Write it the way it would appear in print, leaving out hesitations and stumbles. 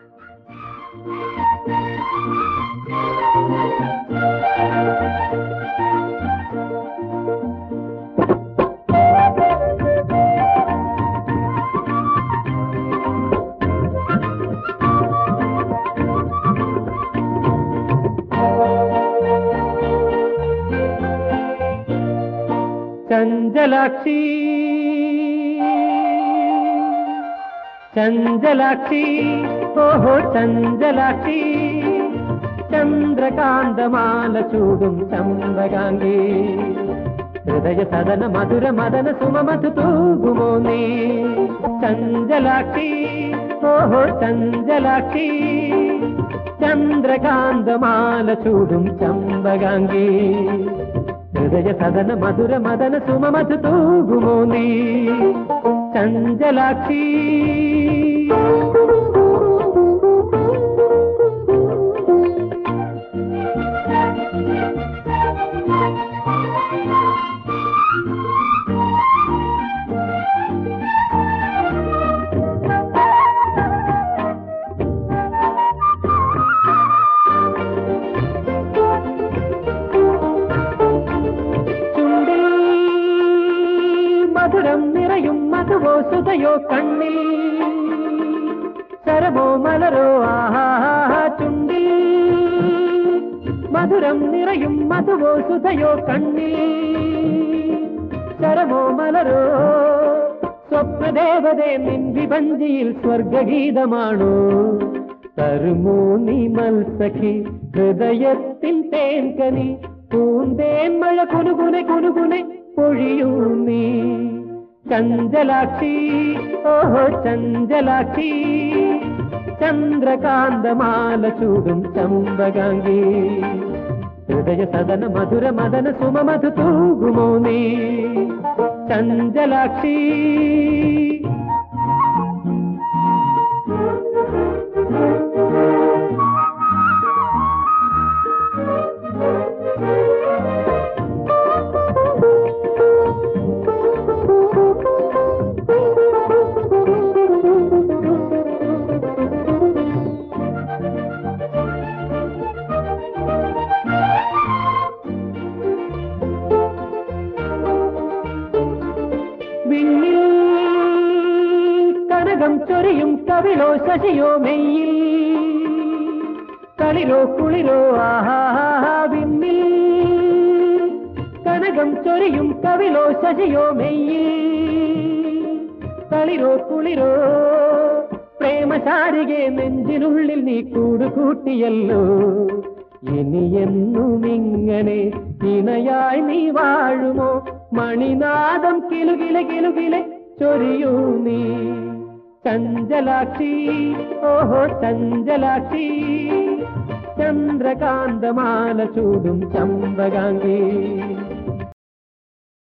ചഞ്ചലാക്ഷി ചഞ്ചലാക്ഷി ഓഹോ ചഞ്ചലാക്ഷി ചന്ദ്രകാന്തമാല ചൂടും ചമ്പകാംഗി ഹൃദയ സദന മധുര മദന സുമമധു തൂകുമോ നീ ചഞ്ചലാക്ഷി ഓഹോ ചഞ്ചലാക്ഷി ചന്ദ്രകാന്തമാല ചൂടും ചമ്പകാംഗി ഹൃദയ സദന മധുര മദന സുമമധു തൂകുമോ നീ ചഞ്ചലാക്ഷി മധുരം നിറയും മധുവോ സുതയോ കണ്ണിൽ ശരമോ മലരോ ആഹാ ചുണ്ടിൽ മധുരം നിറയും മധുവോ സുതയോ കണ്ണിൽ ശരമോ മലരോ സ്വപ്നദേവതേ നിൻ വിഭഞ്ചിയിൽ സ്വർഗഗീതമാണോ തരുമോ നീ മത്സഖി ഹൃദയത്തിൻ തേൻകനി പൂന്തേൻ മഴ കുനുകുനെ കുനുകുനെ പൊഴിയൂ നീ ചഞ്ചലാക്ഷി ഓഹോ ചഞ്ചലാക്ഷി ചന്ദ്രകാന്തമാല ചൂടും ചമ്പകാംഗി ഹൃദയ സദന മധുര മദന സുമമധു തൂകുമോ നീ ചഞ്ചലാക്ഷി വിണ്ണിൽ കനകം ചൊരിയും കവിളോ ശശിയോ മെയ്യിൽ കളിരോ കുളിരോ ആഹാ വിണ്ണിൽ കനകം ചൊരിയും കവിളോ ശശിയോ മെയ്യിൽ കളിരോ കുളിരോ പ്രേമശാരികെ നെഞ്ചിനുള്ളിൽ നീ കൂടുകൂട്ടിയല്ലോ ഇനിയെന്നും ഇങ്ങനെ ഇണയായി നീ വാഴുമോ മണിനാദം കിലുകിലെ കിലുകിലെ ചൊരിയൂ നീ ചഞ്ചലാക്ഷി ഓഹോ ചഞ്ചലാക്ഷി ചന്ദ്രകാന്തമാല ചൂടും ചമ്പകാംഗി